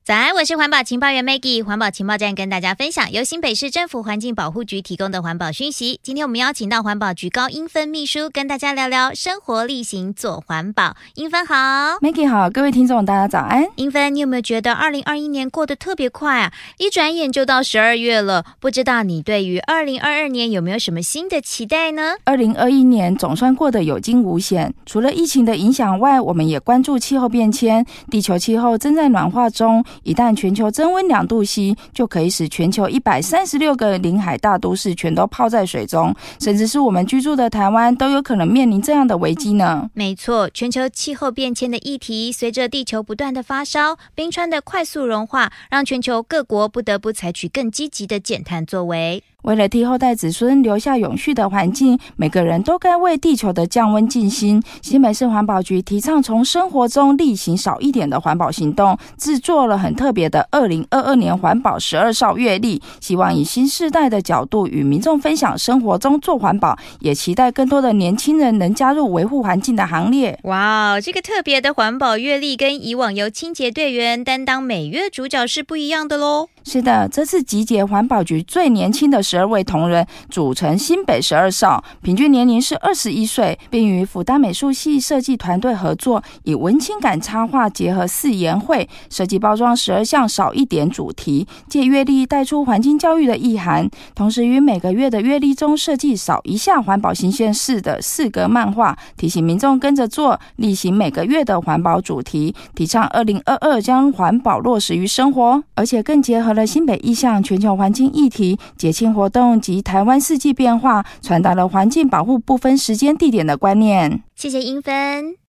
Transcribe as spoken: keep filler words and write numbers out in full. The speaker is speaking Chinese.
早安，我是环保情报员 Maggie， 环保情报站跟大家分享由新北市政府环境保护局提供的环保讯息。今天我们邀请到环保局高英芬秘书跟大家聊聊生活力行做环保。英芬好。 Maggie 好，各位听众大家早安。 英芬，你有没有觉得二零二一年过得特别快啊？一转眼就到十二月了，不知道你对于二零二二年有没有什么新的期待呢？ 二零二一年总算过得有惊无险，除了疫情的影响外，我们也关注气候变迁。地球气候正在暖化中，一旦全球增温两度 C， 就可以使全球一百三十六个临海大都市全都泡在水中，甚至是我们居住的台湾都有可能面临这样的危机呢。 没错，全球气候变迁的议题随着地球不断的发烧，冰川的快速融化，让全球各国不得不采取更积极的减碳作为。 为了替后代子孙留下永续的环境，每个人都该为地球的降温尽心。新北市环保局提倡从生活中力行少一点的环保行动，制作了很特别的二零二二年环保十二少月历，希望以新世代的角度与民众分享生活中做环保，也期待更多的年轻人能加入维护环境的行列。 哇，这个特别的环保月历跟以往由清洁队员担当每月主角是不一样的咯。 是的，这次集结环保局最年轻的十二位同仁，组成新北十二少，平均年龄是二十一岁，并与辅大美术系设计团队合作，以文青感插画结合四言会，设计包装十二项少一点主题，借月历带出环境教育的意涵，同时于每个月的月历中设计少一项环保新鲜事的四格漫画，提醒民众跟着做，例行每个月的环保主题，提倡二零二二将环保落实于生活，而且更结合了新北意象全球环境议题、节庆活动及台湾四季变化，传达了环境保护不分时间地点的观念。 谢谢英芬。